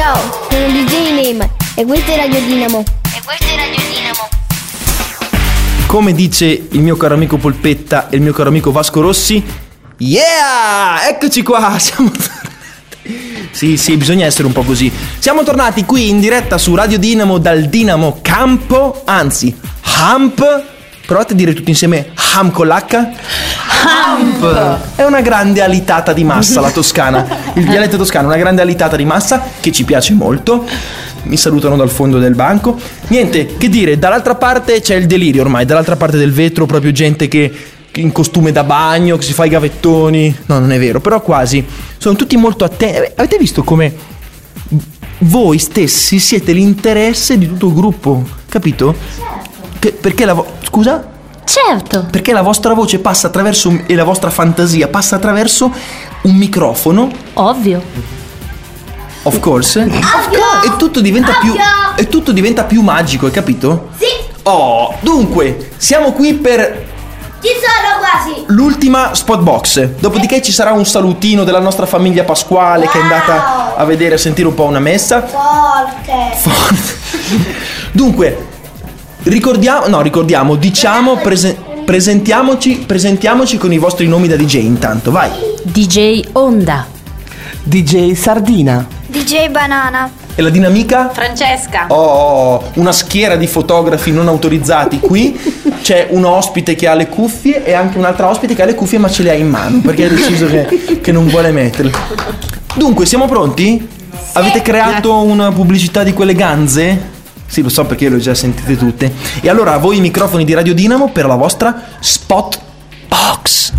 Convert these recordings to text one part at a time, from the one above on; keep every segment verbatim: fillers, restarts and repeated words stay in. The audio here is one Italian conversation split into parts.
Ciao, sono D J Name e questo è Radio Dinamo. E questo è Radio Dinamo. Come dice il mio caro amico Polpetta e il mio caro amico Vasco Rossi, yeah! Eccoci qua, siamo tornati. Sì, sì, bisogna essere un po' così. Siamo tornati qui in diretta su Radio Dinamo dal Dinamo Campo, anzi, Hamp. Provate a dire tutti insieme Ham con l'H. Hamp. È una grande alitata di massa la toscana. Il dialetto toscano è una grande alitata di massa che ci piace molto. Mi salutano dal fondo del banco. Niente, che dire, dall'altra parte c'è il delirio ormai. Dall'altra parte del vetro proprio gente che, che in costume da bagno, che si fa i gavettoni. No, non è vero, però quasi. Sono tutti molto attenti. Avete visto come voi stessi siete l'interesse di tutto il gruppo? Capito? Che, perché la vo- Scusa? Certo. Perché la vostra voce passa attraverso un, e la vostra fantasia passa attraverso un microfono. Ovvio. Of course. Ovvio. E tutto diventa Ovvio. più e tutto diventa più magico, hai capito? Sì. Oh, dunque, siamo qui per Ci sono quasi. l'ultima spot box. Dopodiché ci sarà un salutino della nostra famiglia Pasquale, wow, che è andata a vedere, a sentire un po' una messa. Forte. Forte. Dunque, ricordiamo, no, ricordiamo, diciamo, prese, presentiamoci, presentiamoci con i vostri nomi da D J intanto, vai. D J Onda. D J Sardina. D J Banana. E la dinamica? Francesca. Oh, una schiera di fotografi non autorizzati qui. C'è un ospite che ha le cuffie e anche un'altra ospite che ha le cuffie ma ce le ha in mano perché ha deciso che, che non vuole metterle. Dunque, siamo pronti? Sì. Avete creato una pubblicità di quelle ganze? Sì, lo so perché le ho già sentite tutte. E allora a voi i microfoni di Radio Dinamo per la vostra spot box.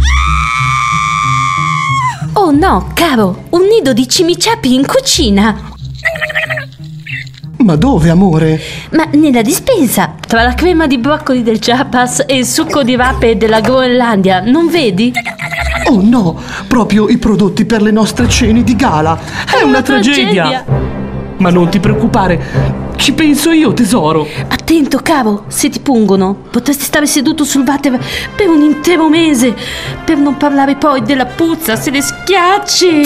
Oh no, caro, un nido di cimiciapi in cucina. Ma dove, amore? Ma nella dispensa, tra la crema di broccoli del Chiapas e il succo di rape della Groenlandia, non vedi? Oh no, proprio i prodotti per le nostre cene di gala. È, È una, una tragedia. tragedia. Ma non ti preoccupare, ci penso io, tesoro. Attento, caro, se ti pungono potresti stare seduto sul water per un intero mese, per non parlare poi della puzza se le schiacci.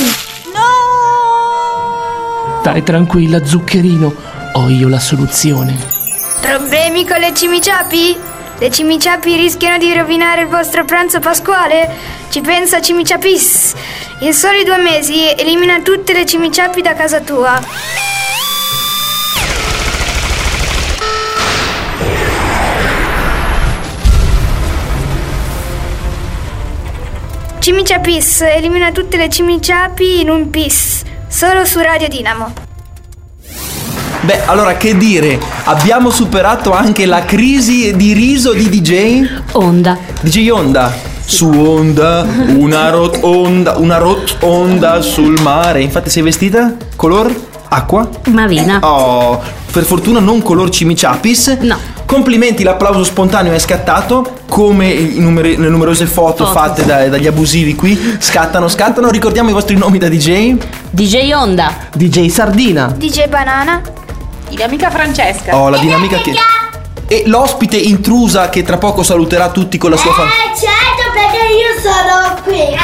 No! Stai tranquilla, zuccherino, ho io la soluzione. Problemi con le cimiciapi? Le cimiciapi rischiano di rovinare il vostro pranzo pasquale? Ci pensa Cimiciapis. In soli due mesi elimina tutte le cimiciapi da casa tua. Cimiciapis elimina tutte le cimiciapi in un pis, solo su Radio Dinamo. Beh, allora che dire, abbiamo superato anche la crisi di riso di D J Onda. D J Onda. Su onda, una rotonda, una rotonda sul mare. Infatti sei vestita color acqua? Marina. Oh, per fortuna non color cimiciapis. No. Complimenti, l'applauso spontaneo è scattato. Come in numer- le numerose foto, foto. fatte da- dagli abusivi qui. Scattano, scattano. Ricordiamo i vostri nomi da D J. D J Onda. D J Sardina. D J Banana. Dinamica Francesca. Oh, la dinamica che... E l'ospite intrusa che tra poco saluterà tutti con la sua famiglia. Eh, certo, perché io sono qui.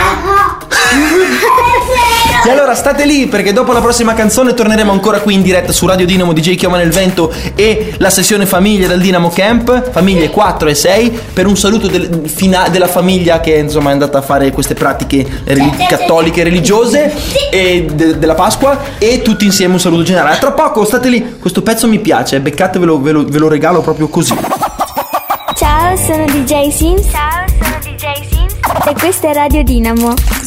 E allora state lì perché dopo la prossima canzone torneremo ancora qui in diretta su Radio Dinamo, D J Chioma nel Vento e la sessione famiglie del Dinamo Camp, famiglie quattro e sei, per un saluto del, fina, della famiglia che insomma è andata a fare queste pratiche relig- cattoliche religiose e de, della Pasqua, e tutti insieme un saluto generale. Tra poco state lì, questo pezzo mi piace, beccatevelo, ve lo, ve lo regalo proprio così. Ciao, sono D J Sims. Ciao, sono D J Sims. E questa è Radio Dinamo.